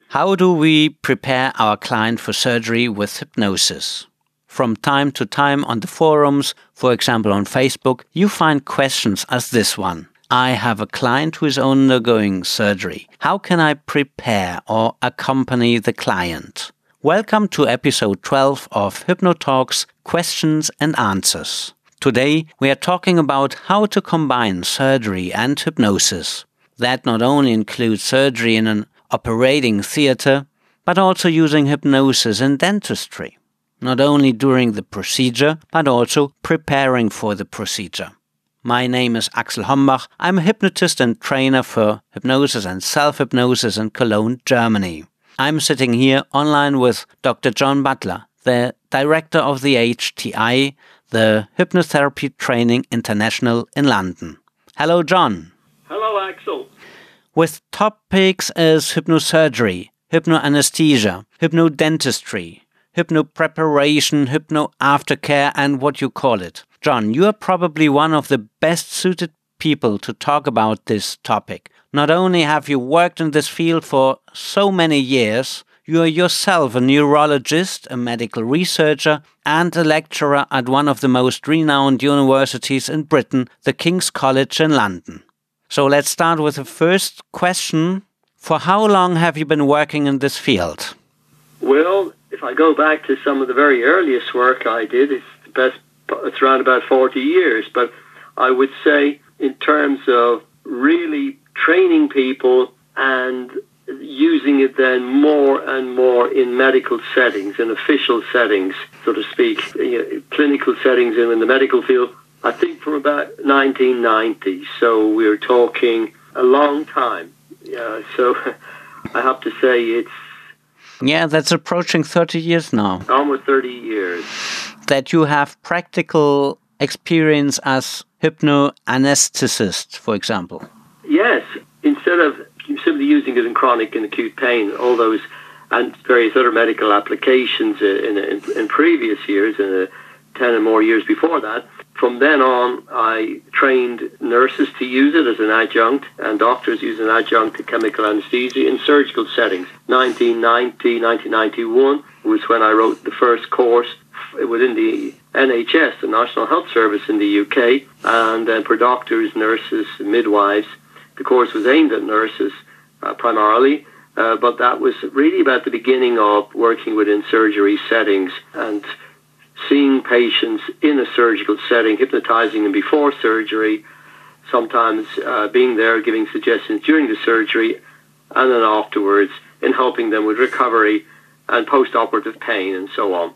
How do we prepare our client for surgery with hypnosis? From time to time on the forums, for example on Facebook, you find questions as this one. I have a client who is undergoing surgery. How can I prepare or accompany the client? Welcome to episode 12 of HypnoTalks Questions and Answers. Today we are talking about how to combine surgery and hypnosis. That not only includes surgery in an operating theater, but also using hypnosis in dentistry. Not only during the procedure, but also preparing for the procedure. My name is Axel Hombach. I'm a hypnotist and trainer for hypnosis and self-hypnosis in Cologne, Germany. I'm sitting here online with Dr. John Butler, the director of the HTI, the Hypnotherapy Training International in London. Hello, John. Hello, Axel. With topics as hypnosurgery, hypnoanesthesia, hypnodentistry, hypnopreparation, hypno-aftercare, and what you call it. John, you are probably one of the best suited people to talk about this topic. Not only have you worked in this field for so many years, you are yourself a neurologist, a medical researcher, and a lecturer at one of the most renowned universities in Britain, the King's College in London. So let's start with the first question. For how long have you been working in this field? Well, if I go back to some of the very earliest work I did, it's around about 40 years. But I would say in terms of really training people and using it then more and more in medical settings, in official settings, so to speak, clinical settings in the medical field, I think from about 1990, so we're talking a long time. So I have to say it's... Yeah, that's approaching 30 years now. Almost 30 years. That you have practical experience as hypnoanesthetist, for example. Yes, instead of simply using it in chronic and acute pain, all those and various other medical applications in previous years, 10 and more years before that. From then on, I trained nurses to use it as an adjunct, and doctors use an adjunct to chemical anesthesia in surgical settings. 1991 was when I wrote the first course within the NHS, the National Health Service in the UK, and then for doctors, nurses, midwives. The course was aimed at nurses primarily, but that was really about the beginning of working within surgery settings and seeing patients in a surgical setting, hypnotizing them before surgery, sometimes being there, giving suggestions during the surgery, and then afterwards in helping them with recovery and post-operative pain and so on.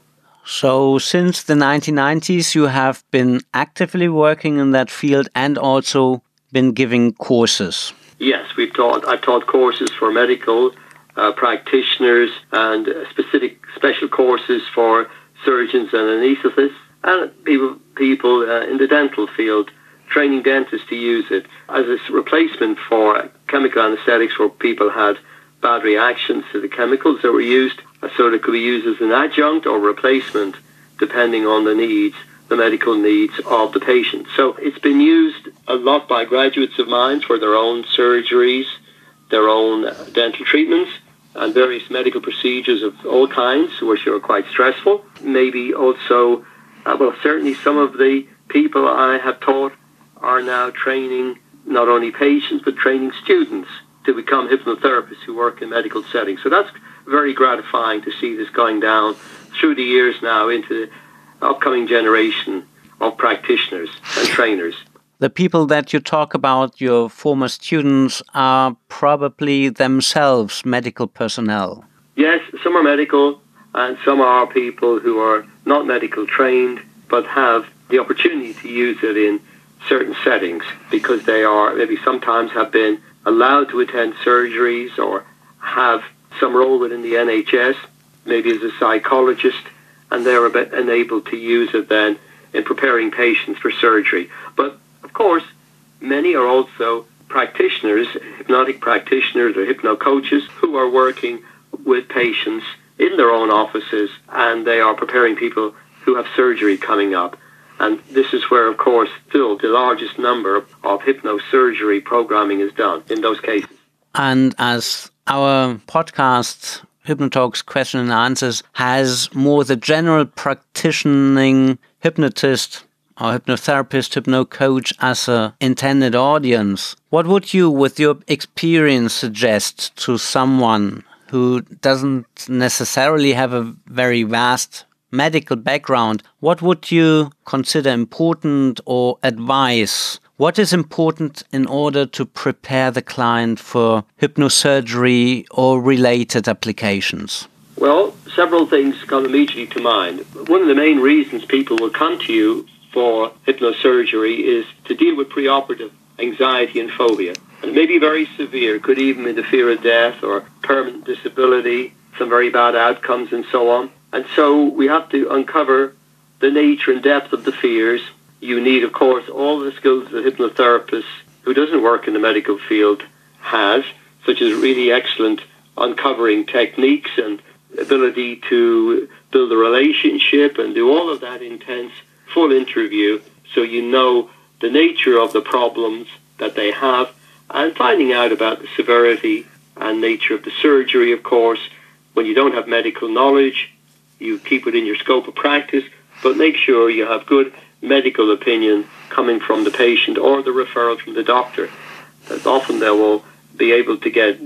So since the 1990s, you have been actively working in that field and also been giving courses. Yes, I've taught courses for medical practitioners and special courses for surgeons and anaesthetists, and people in the dental field, training dentists to use it as a replacement for chemical anesthetics where people had bad reactions to the chemicals that were used, so it could be used as an adjunct or replacement depending on the medical needs of the patient. So it's been used a lot by graduates of mine for their own surgeries, their own dental treatments, and various medical procedures of all kinds, which are quite stressful. Maybe also, certainly some of the people I have taught are now training not only patients, but training students to become hypnotherapists who work in medical settings. So that's very gratifying to see this going down through the years now into the upcoming generation of practitioners and trainers. The people that you talk about, your former students, are probably themselves medical personnel. Yes, some are medical and some are people who are not medical trained but have the opportunity to use it in certain settings because they are maybe sometimes have been allowed to attend surgeries or have some role within the NHS, maybe as a psychologist, and they're enabled to use it then in preparing patients for surgery. But of course, many are also practitioners, hypnotic practitioners or hypno coaches who are working with patients in their own offices, and they are preparing people who have surgery coming up. And this is where, of course, still the largest number of hypnosurgery programming is done in those cases. And as Our podcast, Hypnotalks Question and Answers, has more the general practicing hypnotist or hypnotherapist, hypnocoach as an intended audience. What would you, with your experience, suggest to someone who doesn't necessarily have a very vast medical background? What would you consider important or advise? What is important in order to prepare the client for hypnosurgery or related applications? Well, several things come immediately to mind. One of the main reasons people will come to you for hypnosurgery is to deal with preoperative anxiety and phobia. And it may be very severe, could even be the fear of death or permanent disability, some very bad outcomes and so on. And so we have to uncover the nature and depth of the fears. You need, of course, all the skills that a hypnotherapist who doesn't work in the medical field has, such as really excellent uncovering techniques and ability to build a relationship and do all of that intense, full interview so you know the nature of the problems that they have and finding out about the severity and nature of the surgery, of course. When you don't have medical knowledge, you keep it in your scope of practice, but make sure you have good medical opinion coming from the patient or the referral from the doctor. That often they will be able to get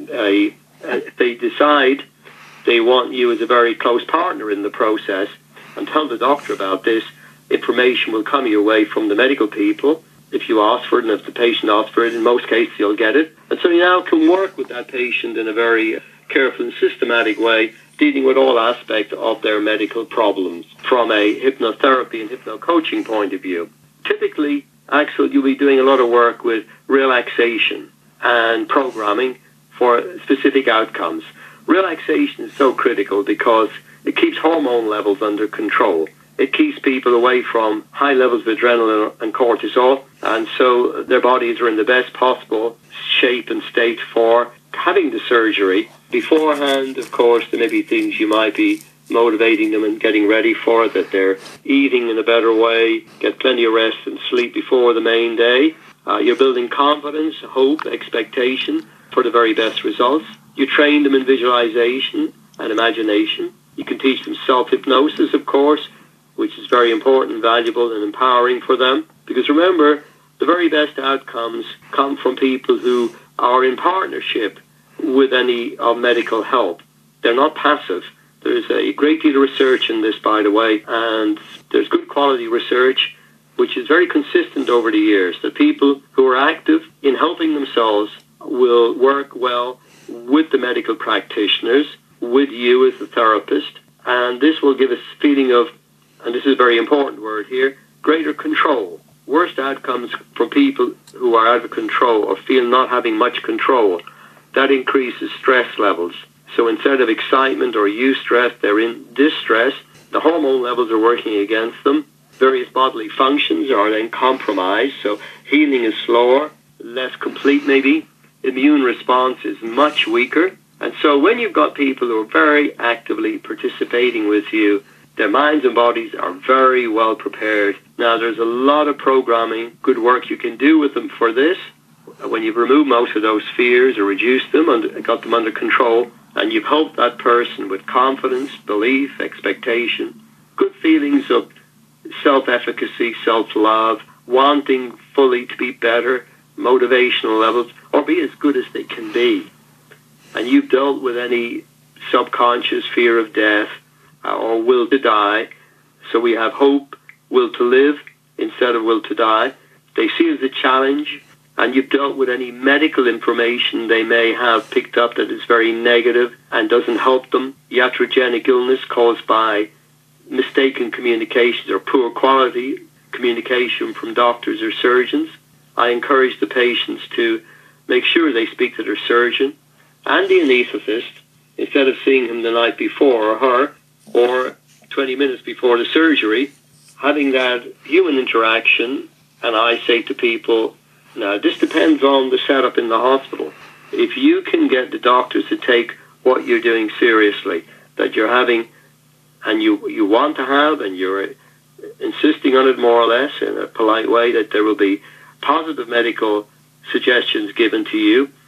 if they decide they want you as a very close partner in the process and tell the doctor about this, information will come your way from the medical people if you ask for it, and if the patient asks for it, in most cases you'll get it. And so you now can work with that patient in a very careful and systematic way, dealing with all aspects of their medical problems from a hypnotherapy and hypnocoaching point of view. Typically, Axel, you'll be doing a lot of work with relaxation and programming for specific outcomes. Relaxation is so critical because it keeps hormone levels under control. It keeps people away from high levels of adrenaline and cortisol, and so their bodies are in the best possible shape and state for having the surgery. Beforehand, of course, there may be things you might be motivating them and getting ready for it, that they're eating in a better way, get plenty of rest and sleep before the main day. You're building confidence, hope, expectation for the very best results. You train them in visualization and imagination. You can teach them self-hypnosis, of course, which is very important, valuable, and empowering for them. Because remember, the very best outcomes come from people who are in partnership with any medical help. They're not passive. There's a great deal of research in this, by the way, and there's good quality research, which is very consistent over the years, that people who are active in helping themselves will work well with the medical practitioners, with you as the therapist, and this will give us a feeling of, and this is a very important word here, greater control. Worst outcomes from people who are out of control or feel not having much control, that increases stress levels. So instead of excitement or eustress, they're in distress. The hormone levels are working against them. Various bodily functions are then compromised, so healing is slower, less complete maybe. Immune response is much weaker. And so when you've got people who are very actively participating with you, their minds and bodies are very well prepared. Now, there's a lot of programming, good work you can do with them for this. When you've removed most of those fears or reduced them and got them under control, and you've helped that person with confidence, belief, expectation, good feelings of self-efficacy, self-love, wanting fully to be better, motivational levels, or be as good as they can be. And you've dealt with any subconscious fear of death or will to die. So we have hope, will to live instead of will to die. They see it as a challenge, and you've dealt with any medical information they may have picked up that is very negative and doesn't help them. Iatrogenic illness caused by mistaken communications or poor quality communication from doctors or surgeons. I encourage the patients to make sure they speak to their surgeon and the anaesthetist instead of seeing him the night before or her or 20 minutes before the surgery, having that human interaction. And I say to people, now this depends on the setup in the hospital. If you can get the doctors to take what you're doing seriously, that you're having and you want to have, and you're insisting on it more or less in a polite way, that there will be positive medical suggestions given to you,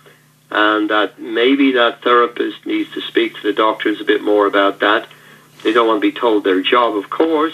and that maybe that therapist needs to speak to the doctors a bit more about that. They don't want to be told their job, of course,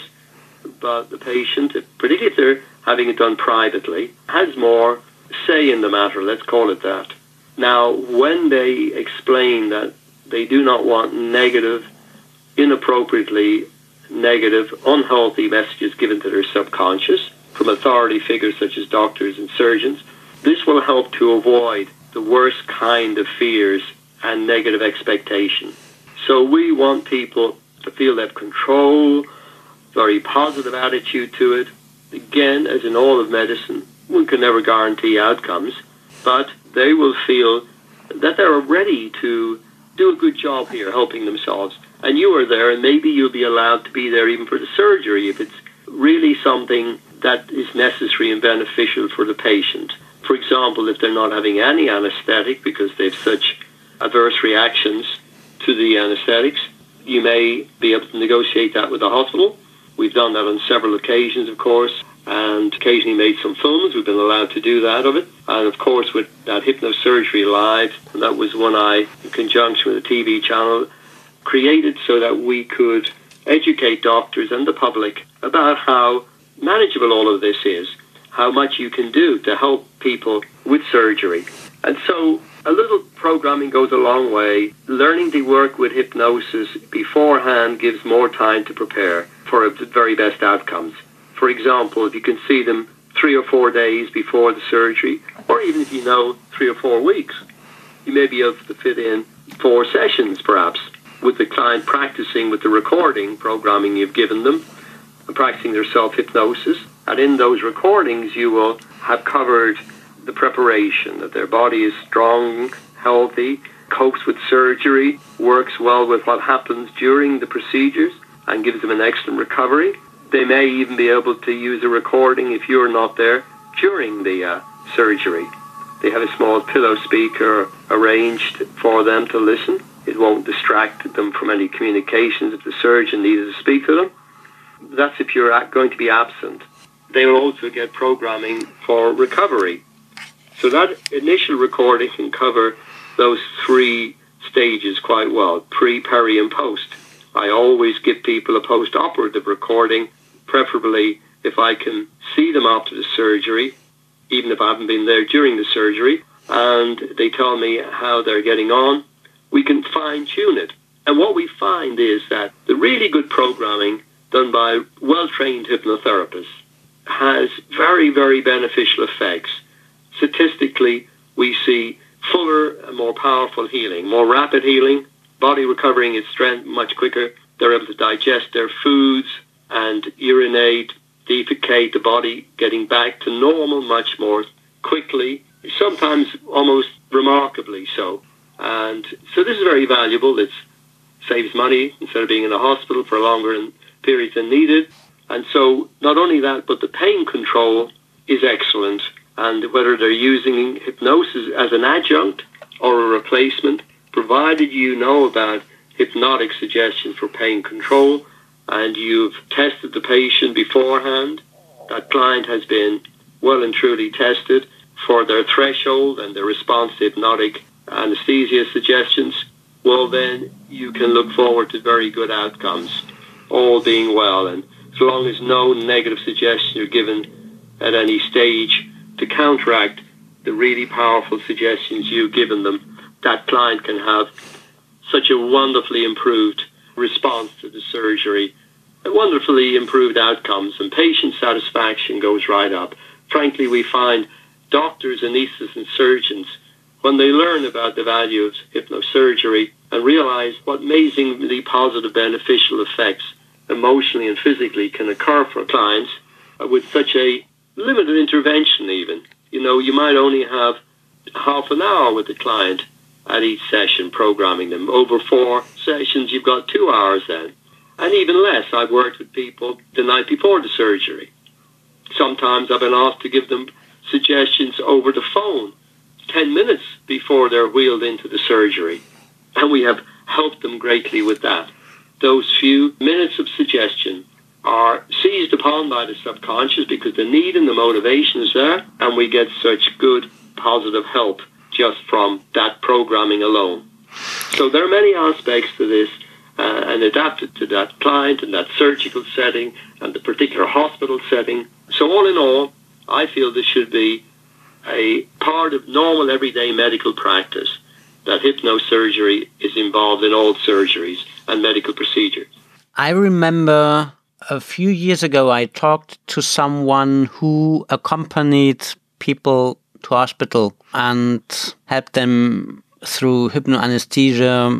but the patient, particularly if they're having it done privately, has more say in the matter, let's call it that. Now, when they explain that they do not want negative, inappropriately negative, unhealthy messages given to their subconscious from authority figures such as doctors and surgeons, this will help to avoid the worst kind of fears and negative expectation. So we want people to feel they have control, very positive attitude to it. Again, as in all of medicine, we can never guarantee outcomes, but they will feel that they're ready to do a good job here, helping themselves. And you are there, and maybe you'll be allowed to be there even for the surgery if it's really something that is necessary and beneficial for the patient. For example, if they're not having any anesthetic because they have such adverse reactions to the anesthetics, you may be able to negotiate that with the hospital. We've done that on several occasions, of course, and occasionally made some films. We've been allowed to do that of it. And of course, with that Hypnosurgery Live, and that was one I, in conjunction with a TV channel, created so that we could educate doctors and the public about how manageable all of this is, how much you can do to help people with surgery. And so a little programming goes a long way. Learning to work with hypnosis beforehand gives more time to prepare for the very best outcomes. For example, if you can see them 3 or 4 days before the surgery, or even if you know 3 or 4 weeks, you may be able to fit in 4 sessions perhaps, with the client practicing with the recording programming you've given them, and practicing their self-hypnosis. And in those recordings, you will have covered the preparation, that their body is strong, healthy, copes with surgery, works well with what happens during the procedures, and gives them an excellent recovery. They may even be able to use a recording if you're not there during the surgery. They have a small pillow speaker arranged for them to listen. It won't distract them from any communications if the surgeon needed to speak to them. That's if you're going to be absent. They will also get programming for recovery. So that initial recording can cover those 3 stages quite well, pre, peri, and post. I always give people a post-operative recording, preferably if I can see them after the surgery, even if I haven't been there during the surgery, and they tell me how they're getting on. We can fine-tune it. And what we find is that the really good programming done by well-trained hypnotherapists has very, very beneficial effects. Statistically, we see fuller and more powerful healing, more rapid healing, body recovering its strength much quicker. They're able to digest their foods and urinate, defecate, the body getting back to normal much more quickly, sometimes almost remarkably so. And so this is very valuable. It saves money instead of being in a hospital for longer periods than needed. And so not only that, but the pain control is excellent. And whether they're using hypnosis as an adjunct or a replacement, provided you know about hypnotic suggestions for pain control and you've tested the patient beforehand, that client has been well and truly tested for their threshold and their response to hypnotic anesthesia suggestions, well then you can look forward to very good outcomes, all being well. And as long as no negative suggestions are given at any stage to counteract the really powerful suggestions you've given them, that client can have such a wonderfully improved response to the surgery, wonderfully improved outcomes, and patient satisfaction goes right up. Frankly, we find doctors, anesthetists, and surgeons, when they learn about the value of hypnosurgery and realize what amazingly positive beneficial effects emotionally and physically can occur for clients with such a limited intervention even. You know, you might only have half an hour with the client at each session programming them. Over 4 sessions, you've got 2 hours then. And even less, I've worked with people the night before the surgery. Sometimes I've been asked to give them suggestions over the phone 10 minutes before they're wheeled into the surgery. And we have helped them greatly with that. Those few minutes of suggestion are seized upon by the subconscious because the need and the motivation is there, and we get such good positive help just from that programming alone. So there are many aspects to this, and adapted to that client and that surgical setting and the particular hospital setting. So all in all, I feel this should be a part of normal everyday medical practice, that hypnosurgery is involved in all surgeries and medical procedures. I remember a few years ago I talked to someone who accompanied people to hospital and helped them through hypnoanesthesia,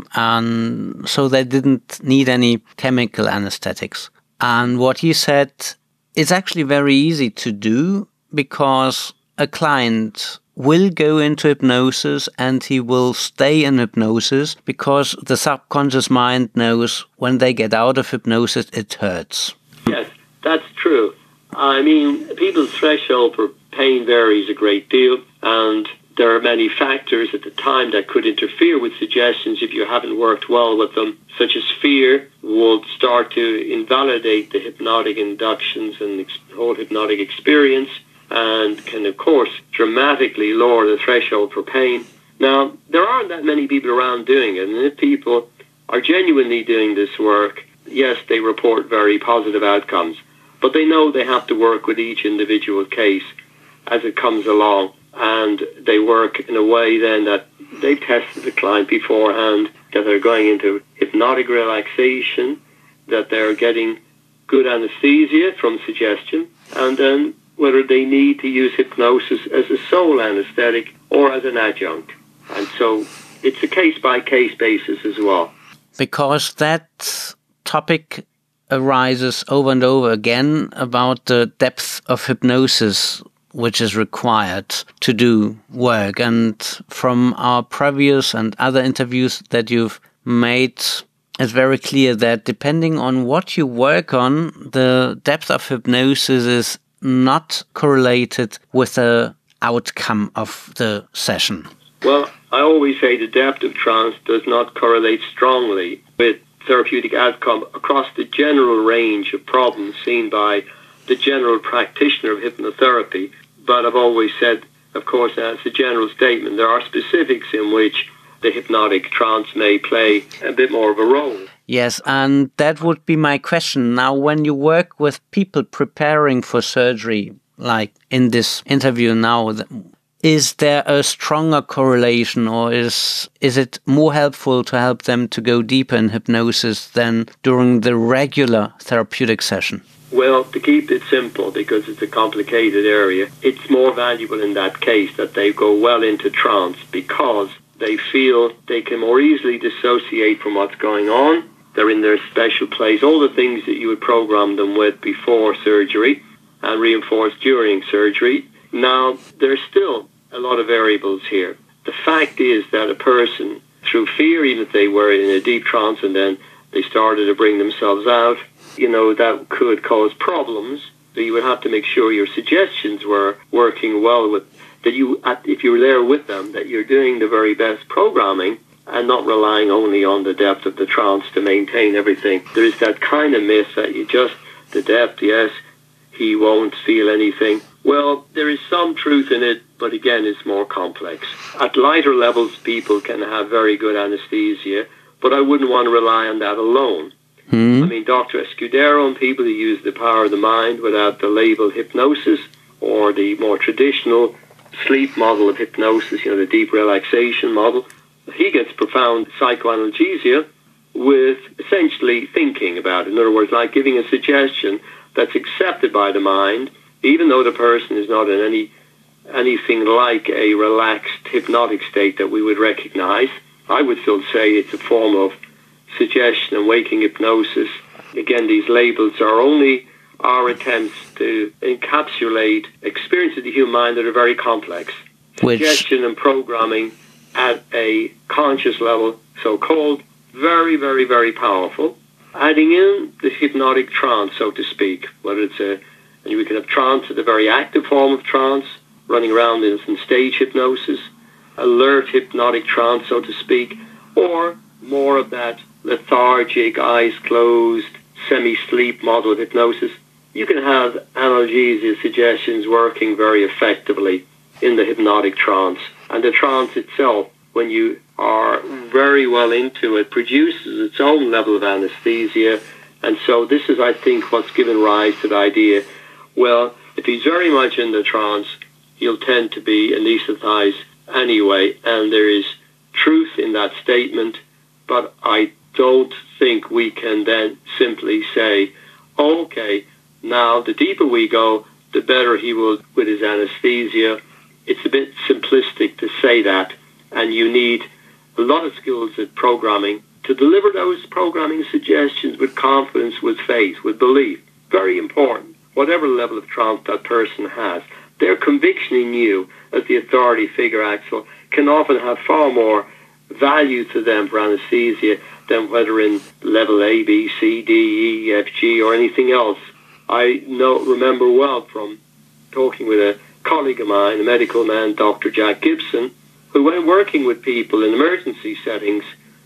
and so they didn't need any chemical anesthetics. And what he said, it's actually very easy to do, because a client will go into hypnosis and he will stay in hypnosis because the subconscious mind knows when they get out of hypnosis it hurts. Yes, that's true. I mean, people's threshold for pain varies a great deal, and there are many factors at the time that could interfere with suggestions if you haven't worked well with them, such as fear would start to invalidate the hypnotic inductions and the whole hypnotic experience, and can, of course, dramatically lower the threshold for pain. Now, there aren't that many people around doing it, and if people are genuinely doing this work, yes, they report very positive outcomes, but they know they have to work with each individual case as it comes along. And they work in a way then that they've tested the client beforehand, that they're going into hypnotic relaxation, that they're getting good anesthesia from suggestion, and then whether they need to use hypnosis as a sole anesthetic or as an adjunct. And so it's a case-by-case basis as well. Because that topic arises over and over again about the depth of hypnosis which is required to do work. And from our previous and other interviews that you've made, it's very clear that depending on what you work on, the depth of hypnosis is not correlated with the outcome of the session. Well, I always say the depth of trance does not correlate strongly with therapeutic outcome across the general range of problems seen by the general practitioner of hypnotherapy. But I've always said, of course, as a general statement, there are specifics in which the hypnotic trance may play a bit more of a role. Yes, and that would be my question. Now, when you work with people preparing for surgery, like in this interview now, is there a stronger correlation, or is it more helpful to help them to go deeper in hypnosis than during the regular therapeutic session? Well, to keep it simple, because it's a complicated area, it's more valuable in that case that they go well into trance, because they feel they can more easily dissociate from what's going on. They're in their special place, all the things that you would program them with before surgery and reinforce during surgery. Now, there's still a lot of variables here. The fact is that a person, through fear, even if they were in a deep trance and then they started to bring themselves out, that could cause problems. So you would have to make sure your suggestions were working well with, that you, if you were there with them, that you're doing the very best programming and not relying only on the depth of the trance to maintain everything. There is that kind of myth that the depth, yes, he won't feel anything. Well, there is some truth in it, but again, it's more complex. At lighter levels, people can have very good anesthesia, but I wouldn't want to rely on that alone. I mean, Dr. Escudero and people who use the power of the mind without the label hypnosis, or the more traditional sleep model of hypnosis, the deep relaxation model, he gets profound psychoanalysia with essentially thinking about it. In other words, like giving a suggestion that's accepted by the mind, even though the person is not in anything like a relaxed hypnotic state that we would recognize. I would still say it's a form of suggestion and waking hypnosis. Again, these labels are only our attempts to encapsulate experiences of the human mind that are very complex. Suggestion and programming at a conscious level, so-called, very, very, very powerful. Adding in the hypnotic trance, so to speak, whether it's and we can have trance at a very active form of trance, running around in some stage hypnosis, alert hypnotic trance, so to speak, or more of that lethargic, eyes closed, semi-sleep model of hypnosis. You can have analgesia suggestions working very effectively in the hypnotic trance. And the trance itself, when you are very well into it, produces its own level of anesthesia. And so this is, I think, what's given rise to the idea, well, if he's very much in the trance, he'll tend to be anesthetized anyway. And there is truth in that statement, but I don't think we can then simply say, okay, now the deeper we go, the better he will with his anesthesia. It's a bit simplistic to say that, and you need a lot of skills at programming to deliver those programming suggestions with confidence, with faith, with belief. Very important. Whatever level of trance that person has, their conviction in you as the authority figure, Axel, can often have far more value to them for anesthesia than whether in level A, B, C, D, E, F, G, or anything else. I remember well from talking with a colleague of mine, a medical man, Dr. Jack Gibson, who when working with people in emergency settings,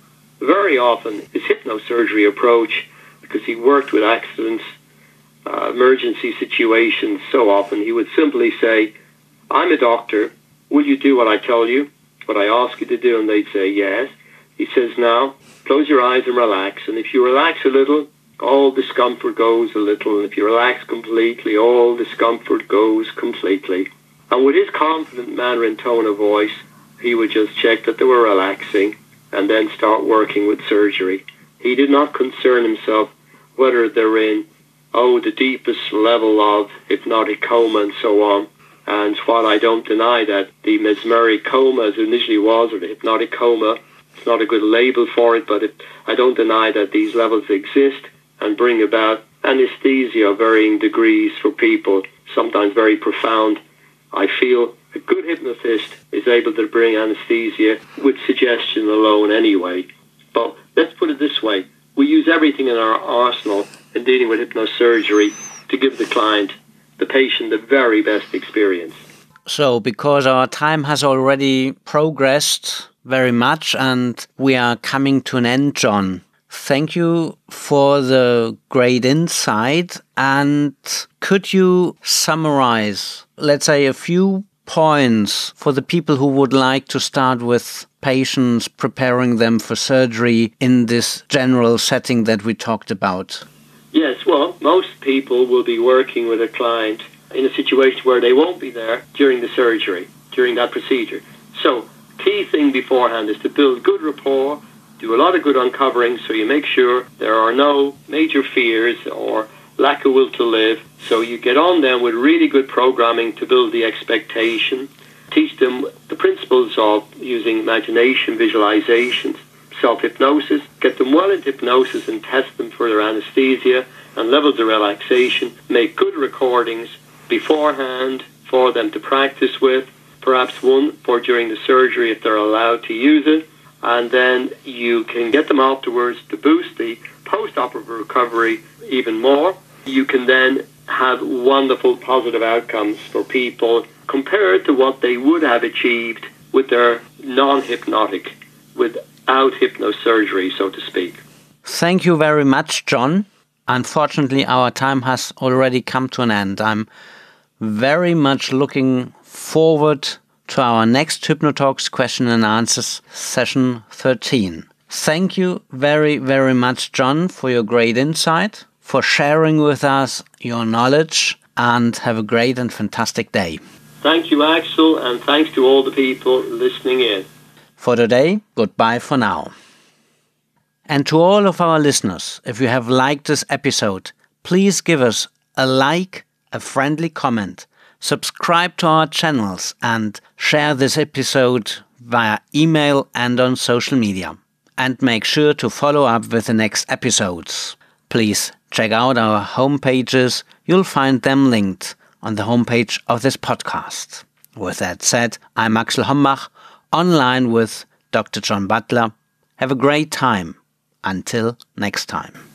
very often his hypnosurgery approach, because he worked with accidents, emergency situations so often, he would simply say, I'm a doctor, will you do what I tell you, what I ask you to do? And they'd say yes. He says, now, close your eyes and relax, and if you relax a little, all discomfort goes a little, and if you relax completely, all discomfort goes completely. And with his confident manner and tone of voice, he would just check that they were relaxing and then start working with surgery. He did not concern himself whether they're in, the deepest level of hypnotic coma and so on. And while I don't deny that the mesmeric coma, as it initially was, or the hypnotic coma, it's not a good label for it, but I don't deny that these levels exist and bring about anesthesia of varying degrees for people, sometimes very profound. I feel a good hypnotist is able to bring anesthesia with suggestion alone anyway. But let's put it this way. We use everything in our arsenal in dealing with hypnosurgery to give the client, the patient, the very best experience. So, because our time has already progressed very much and we are coming to an end, John, thank you for the great insight. And could you summarize, let's say, a few points for the people who would like to start with patients, preparing them for surgery in this general setting that we talked about? Yes, well, most people will be working with a client in a situation where they won't be there during the surgery, during that procedure. So, key thing beforehand is to build good rapport, do a lot of good uncovering so you make sure there are no major fears or lack of will to live. So you get on them with really good programming to build the expectation, teach them the principles of using imagination, visualization, self-hypnosis, get them well into hypnosis and test them for their anesthesia and levels of relaxation, make good recordings beforehand for them to practice with, perhaps one for during the surgery if they're allowed to use it, and then you can get them afterwards to boost the post-operative recovery even more. You can then have wonderful positive outcomes for people compared to what they would have achieved with their non-hypnotic, without hypnosurgery, so to speak. Thank you very much, John. Unfortunately, our time has already come to an end. I'm very much looking forward to our next HypnoTalks question and answers session 13. Thank you very, very much, John, for your great insight, for sharing with us your knowledge, and have a great and fantastic day. Thank you, Axel, and thanks to all the people listening in. For today, goodbye for now. And to all of our listeners, if you have liked this episode, please give us a like, a friendly comment, subscribe to our channels, and share this episode via email and on social media. And make sure to follow up with the next episodes. Please check out our homepages. You'll find them linked on the homepage of this podcast. With that said, I'm Axel Hombach, online with Dr. John Butler. Have a great time. Until next time.